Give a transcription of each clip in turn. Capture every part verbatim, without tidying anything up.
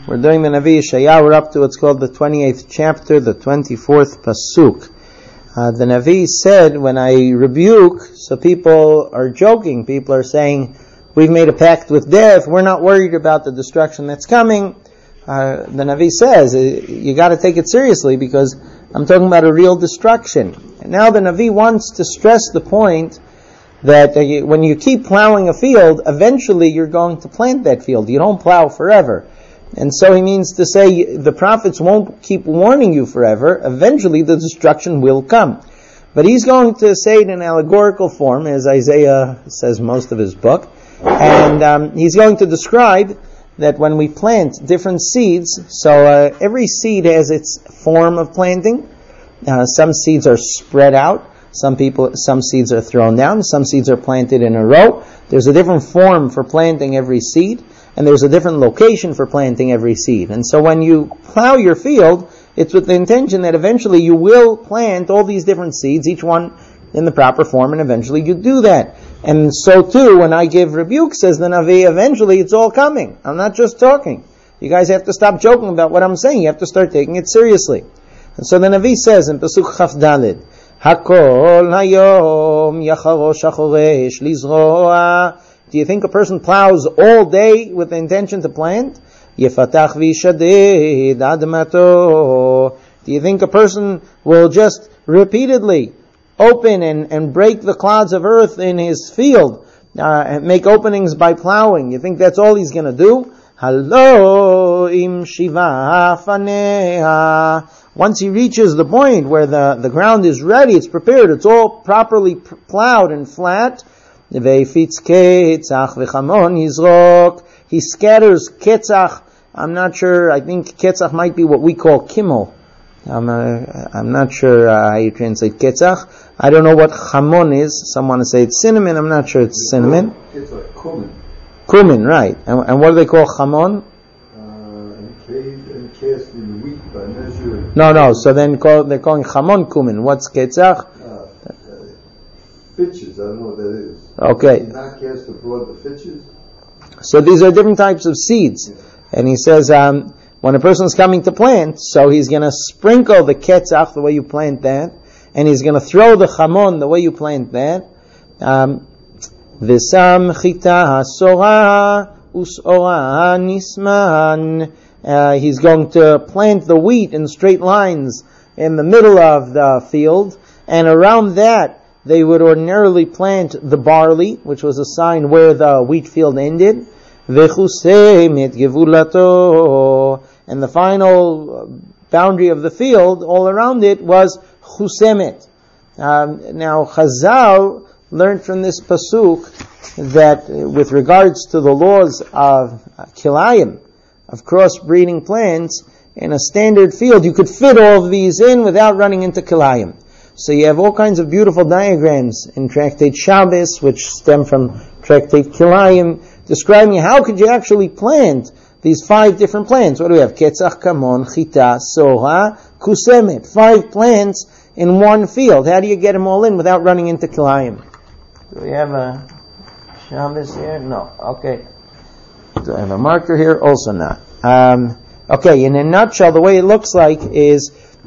We're doing the Navi Yeshayahu. We're up to what's called the twenty-eighth chapter, the twenty-fourth pasuk. Uh, the Navi said, when I rebuke, so people are joking. People are saying, we've made a pact with death. We're not worried about the destruction that's coming. Uh, the Navi says, you got to take it seriously because I'm talking about a real destruction. And now the Navi wants to stress the point that uh, you, when you keep plowing a field, eventually you're going to plant that field. You don't plow forever. And so he means to say the prophets won't keep warning you forever. Eventually the destruction will come. But he's going to say it in allegorical form, as Isaiah says most of his book. And um, he's going to describe that when we plant different seeds, so uh, every seed has its form of planting. Uh, some seeds are spread out. Some people, some seeds are thrown down. Some seeds are planted in a row. There's a different form for planting every seed. And there's a different location for planting every seed. And so when you plow your field, it's with the intention that eventually you will plant all these different seeds, each one in the proper form, and eventually you do that. And so too, when I give rebuke, says the Navi, eventually it's all coming. I'm not just talking. You guys have to stop joking about what I'm saying. You have to start taking it seriously. And so the Navi says in Pasuk Chaf Daled, Hakol hayom yacharosh achoresh lizroa. Do you think a person plows all day with the intention to plant? Yefatach v'yishaded admato. Do you think a person will just repeatedly open and, and break the clods of earth in his field, uh, and make openings by plowing? You think that's all he's going to do? Halo im shiva faneha. Once he reaches the point where the, the ground is ready, it's prepared, it's all properly pr- plowed and flat, he scatters ketzach. I'm not sure, I think ketzach might be what we call kimmel. I'm, uh, I'm not sure uh, how you translate ketzach. I don't know what chamon is. Some want to say it's cinnamon. I'm not sure it's cinnamon. Ketzach, cumin. Cumin, right. And, and what do they call chamon? Uh, encased in wheat by measure. No, no, so then call, they're calling chamon cumin. What's ketzach? Fitches, I don't know what that is. Okay. Not cast abroad the fitches. So these are different types of seeds. Yeah. And he says, um, when a person's coming to plant, so he's going to sprinkle the ketzach the way you plant that, and he's going to throw the chamon the way you plant that. Um, V'sam chita hasora us'ora nisman. Uh, he's going to plant the wheat in straight lines in the middle of the field, and around that they would ordinarily plant the barley, which was a sign where the wheat field ended. And the final boundary of the field, all around it, was chusemet. Um, now, Chazal learned from this pasuk that with regards to the laws of kilayim, of crossbreeding plants, in a standard field, you could fit all of these in without running into kilayim. So you have all kinds of beautiful diagrams in Tractate Shabbos, which stem from Tractate Kilayim, describing how could you actually plant these five different plants. What do we have? Ketzach, Kamon, Chita, Soha, Kusemet. Five plants in one field. How do you get them all in without running into Kilayim? Do we have a Shabbos here? No. Okay. Do I have a marker here? Also not. Um, okay, in a nutshell, the way it looks like is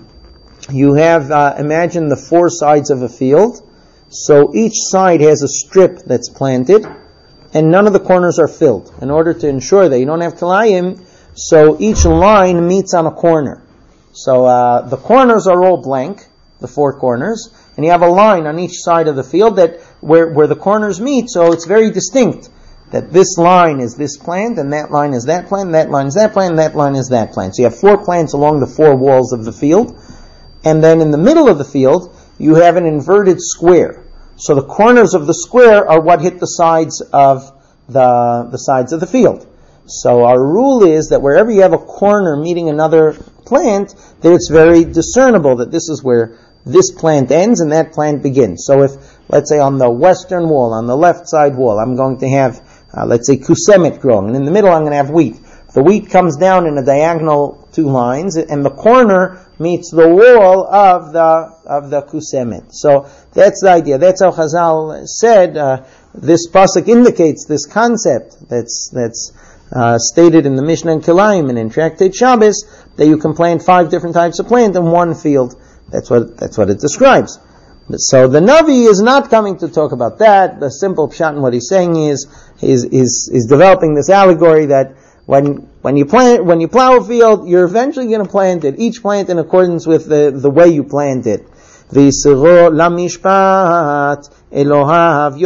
you have, uh, imagine the four sides of a field. So each side has a strip that's planted, and none of the corners are filled. In order to ensure that you don't have kilayim, so each line meets on a corner. So uh, the corners are all blank, the four corners, and you have a line on each side of the field that where, where the corners meet, so it's very distinct. That this line is this plant, and that line is that plant, and that line is that plant, and that line is that plant. So you have four plants along the four walls of the field. And then in the middle of the field, you have an inverted square. So the corners of the square are what hit the sides of the, the sides of the field. So our rule is that wherever you have a corner meeting another plant, that it's very discernible that this is where this plant ends and that plant begins. So if, let's say on the western wall, on the left side wall, I'm going to have, uh, let's say kusemet growing, and in the middle I'm going to have wheat. The wheat comes down in a diagonal two lines, and the corner meets the wall of the of the kusemet. So that's the idea. That's how Chazal said. Uh, this pasuk indicates this concept that's that's uh, stated in the Mishnah and Kilayim and in Tractate Shabbos that you can plant five different types of plant in one field. That's what that's what it describes. So the Navi is not coming to talk about that. The simple pshat in what he's saying is is is, is developing this allegory that when when you plant when you plow a field, you're eventually going to plant it. Each plant in accordance with the, the way you plant it. V'yisiro lamishpat Elohav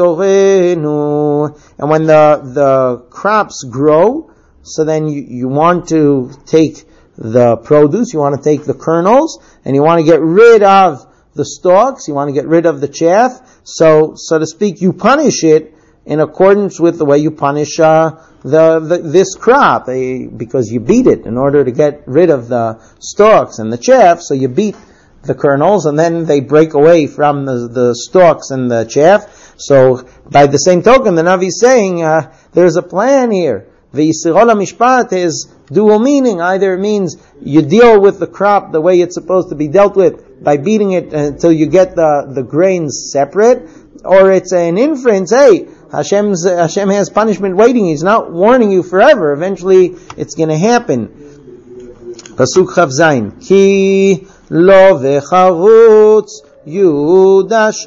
yorenu. And when the the crops grow, so then you, you want to take the produce, you want to take the kernels, and you want to get rid of the stalks, you want to get rid of the chaff. So, so to speak, you punish it in accordance with the way you punish uh, the, the this crop, uh, because you beat it in order to get rid of the stalks and the chaff. So you beat the kernels, and then they break away from the, the stalks and the chaff. So by the same token, the Navi is saying uh, there's a plan here. The Yisirol HaMishpat is dual meaning. Either it means you deal with the crop the way it's supposed to be dealt with by beating it until you get the, the grains separate, or it's an inference, hey, Hashem's, Hashem has punishment waiting. He's not warning you forever. Eventually it's going to happen. Pasuk Chav Zayin. Ki lo v'charutz yudash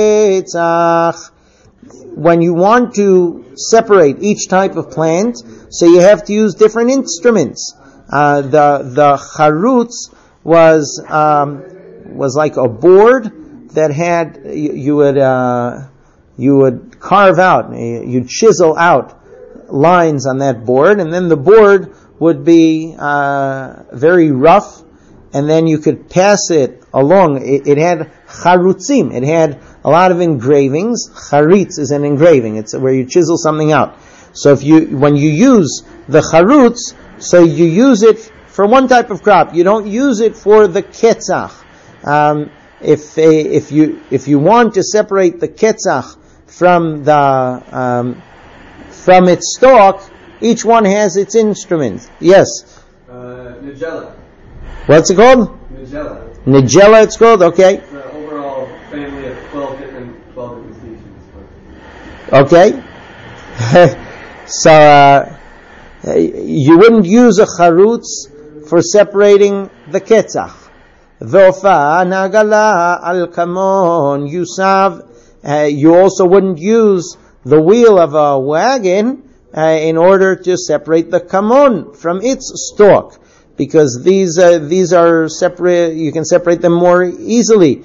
ketzach. When you want to separate each type of plant, so you have to use different instruments. Uh, the the charutz was um, was like a board that had you, you would uh, you would carve out, you'd chisel out lines on that board, and then the board would be uh, very rough, and then you could pass it along. It, it had charutzim. It had a lot of engravings. Charitz is an engraving. It's where you chisel something out. So if you, when you use the charutz, so you use it for one type of crop. You don't use it for the ketzach. Um, if if you if you want to separate the ketzach from the um, from its stalk, each one has its instrument. Yes. Uh, Nigella. What's it called? Nigella. Nigella. It's called. Okay. It's an overall family of twelve different twelve different species. Okay. So uh, you wouldn't use a charutz for separating the ketzach. Ve'ofa nagala al kamon yusav. You also wouldn't use the wheel of a wagon uh, in order to separate the kamon from its stalk, because these uh, these are separate. You can separate them more easily.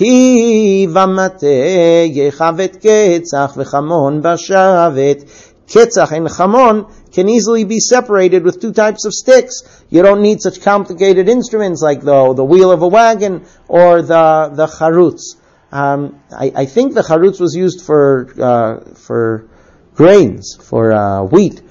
Ki v'mate yechavet ketzach v'chamon bashavet. Ketzach and chamon can easily be separated with two types of sticks. You don't need such complicated instruments like the the wheel of a wagon or the the charutz. Um, I, I think the charutz was used for uh, for grains, for uh, wheat.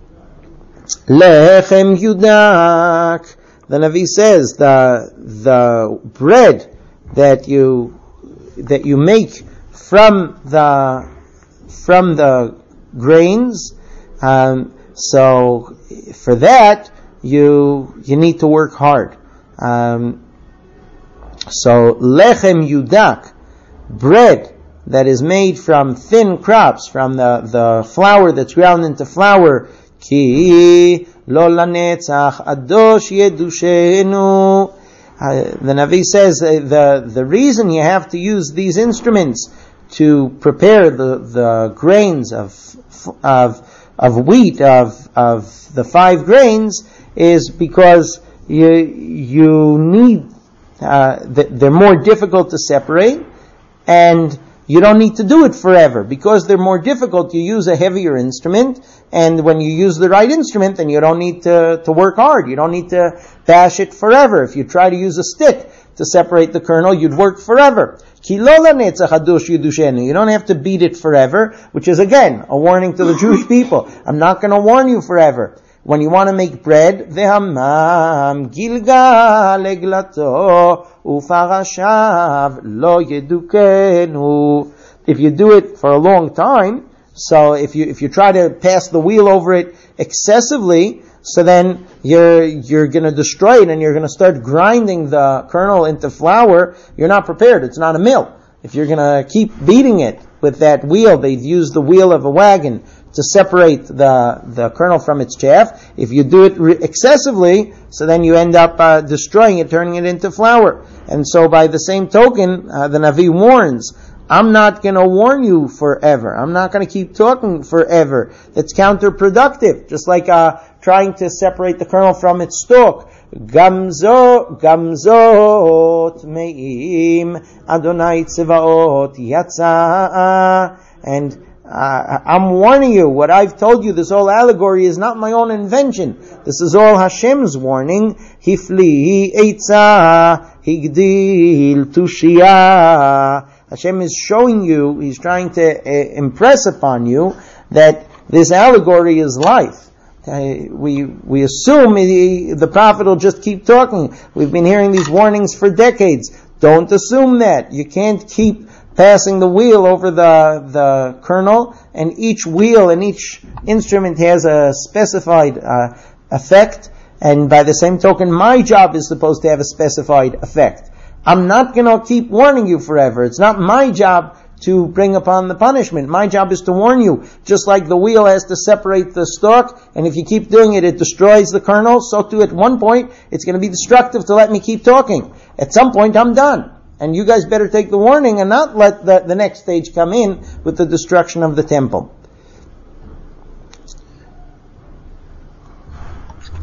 Lechem yudak. The Navi says the the bread that you that you make from the from the grains. Um, so for that you you need to work hard. Um, so lechem yudak, bread that is made from thin crops, from the, the flour that's ground into flour. Ki lo lanetzach adosh yedushenu. The Navi says uh, the the reason you have to use these instruments to prepare the, the grains of of of wheat of of the five grains is because you you need uh, they're more difficult to separate, and you don't need to do it forever. Because they're more difficult, you use a heavier instrument, and when you use the right instrument, then you don't need to, to work hard. You don't need to bash it forever. If you try to use a stick to separate the kernel, you'd work forever. You don't have to beat it forever, which is again a warning to the Jewish people. I'm not going to warn you forever. When you want to make bread, vehamam gilgal eglato ufarashav lo yedukenu. If you do it for a long time, so if you if you try to pass the wheel over it excessively, so then you're you're going to destroy it and you're going to start grinding the kernel into flour. You're not prepared. It's not a mill. If you're going to keep beating it with that wheel, they've used the wheel of a wagon to separate the, the kernel from its chaff. If you do it re- excessively, so then you end up uh, destroying it, turning it into flour. And so by the same token, uh, the Navi warns, I'm not going to warn you forever. I'm not going to keep talking forever. That's counterproductive. Just like uh, trying to separate the kernel from its stalk. Gamzo, gamzo, tmeim, Adonai tzevaot yatsa. And uh, I'm warning you, what I've told you, this whole allegory is not my own invention. This is all Hashem's warning. Hifli eitza, higdil tushia. Hashem is showing you, He's trying to uh, impress upon you that this allegory is life. Uh, we we assume he, the prophet will just keep talking. We've been hearing these warnings for decades. Don't assume that. You can't keep passing the wheel over the the kernel, and each wheel and each instrument has a specified uh, effect, and by the same token, my job is supposed to have a specified effect. I'm not going to keep warning you forever. It's not my job to bring upon the punishment. My job is to warn you. Just like the wheel has to separate the stalk, and if you keep doing it, it destroys the kernel, so too at one point, it's going to be destructive to let me keep talking. At some point, I'm done. And you guys better take the warning and not let the, the next stage come in with the destruction of the temple.